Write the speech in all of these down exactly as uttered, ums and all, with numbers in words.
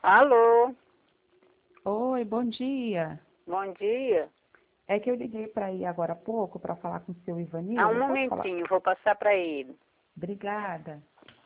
Alô, Oi, bom dia. bom dia. É que eu liguei para ir agora há pouco para falar com o seu Ah, Ivanildo. um Eu posso falar? momentinho, vou passar para ele. Obrigada.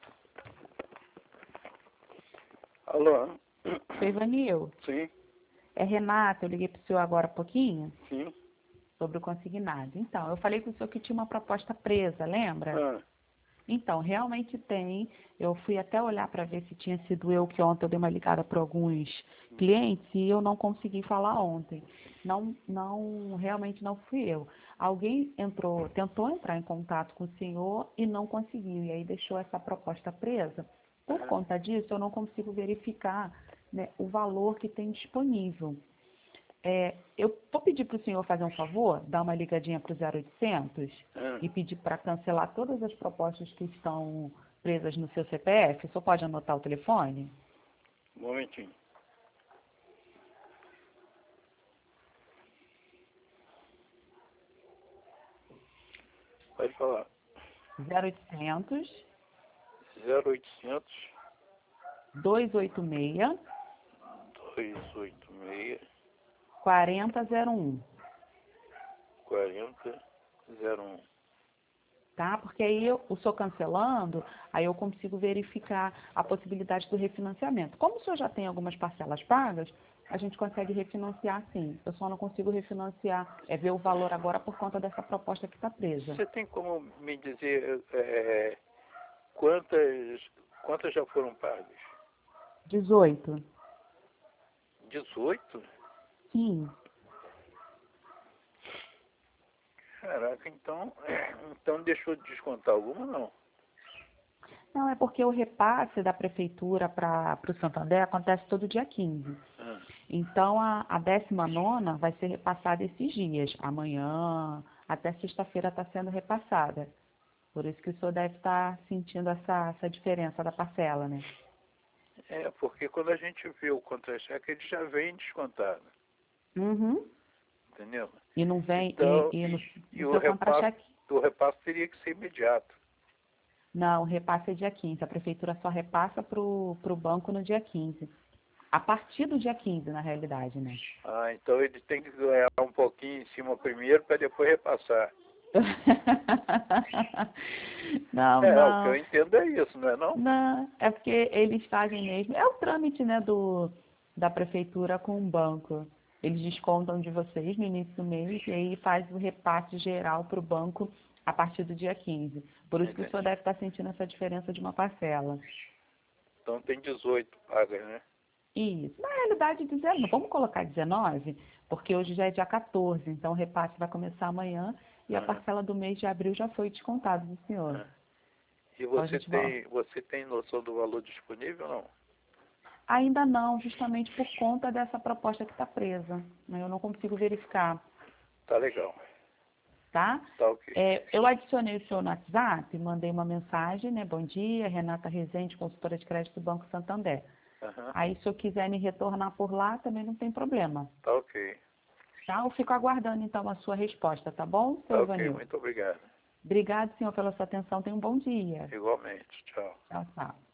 Alô? Seu Ivanildo, Sim, é Renata, eu liguei para o senhor agora há pouquinho sim. sobre o consignado. Então, eu falei com o senhor que tinha uma proposta presa, lembra? Ah, Então, realmente tem. Eu fui até olhar para ver se tinha sido eu que ontem eu dei uma ligada para alguns clientes e eu não consegui falar ontem. Não, não, realmente não fui eu. Alguém entrou, tentou entrar em contato com o senhor e não conseguiu, e aí deixou essa proposta presa. Por é. conta disso, eu não consigo verificar, né, o valor que tem disponível. É, eu vou pedir para o senhor fazer um favor, dar uma ligadinha para o zero oitocentos Ah, e pedir para cancelar todas as propostas que estão presas no seu C P F. O senhor pode anotar o telefone? um momentinho. Pode falar. zero oitocentos, zero oitocentos, dois oito seis, dois oito seis, quatro zero zero um. quarenta, zero um. Tá? Porque aí eu, o senhor cancelando, aí eu consigo verificar a possibilidade do refinanciamento. Como o senhor já tem algumas parcelas pagas, a gente consegue refinanciar sim. Eu só não consigo refinanciar, é ver o valor agora por conta dessa proposta que está presa. Você tem como me dizer é, quantas, quantas já foram pagas? dezoito. dezoito? Sim. Caraca, então, então deixou de descontar alguma, não? Não, é porque o repasse da prefeitura para o Santander acontece todo dia quinze. Ah, Então, a, a décima nona vai ser repassada esses dias. Amanhã, até sexta-feira está sendo repassada. Por isso que o senhor deve estar sentindo essa, essa diferença da parcela, né? é, porque quando a gente vê o contra-cheque, ele já vem descontado, Uhum. entendeu? E não vem, e, Então, e no, e, e no o seu repasse, contra-cheque? o repasse teria que ser imediato. Não, o repasse é dia quinze. A prefeitura só repassa para o banco no dia quinze. A partir do dia quinze, na realidade, né? Ah, então ele tem que ganhar um pouquinho em cima primeiro para depois repassar. Não, É, o que eu não, entendo é isso, não é não? não, é porque eles fazem mesmo, é o trâmite, né, do, da prefeitura com o banco. Eles descontam de vocês no início do mês e aí faz o repasse geral para o banco a partir do dia quinze. Por isso que o senhor Entendi. deve estar sentindo essa diferença de uma parcela. Então tem dezoito pagas, né? Isso. Na realidade, dezenove, vamos colocar dezenove, porque hoje já é dia quatorze, então o repasse vai começar amanhã e a Aham, parcela do mês de abril já foi descontada do senhor. aham. E Então a você gente volta. tem, você tem noção do valor disponível ou não? Ainda não, justamente por conta dessa proposta que está presa, né? Eu não consigo verificar, Tá legal. tá? Tá ok. É, eu adicionei o senhor no WhatsApp, mandei uma mensagem, né? Bom dia, Renata Rezende, consultora de crédito do Banco Santander. Aham, Aí, se eu quiser me retornar por lá, também não tem problema, tá ok. tá? Eu fico aguardando, então, a sua resposta, tá bom, Tá seu ok, Ivanil? muito obrigado. Obrigado, senhor, pela sua atenção. Tenha um bom dia. Igualmente, tchau. Tchau, tchau.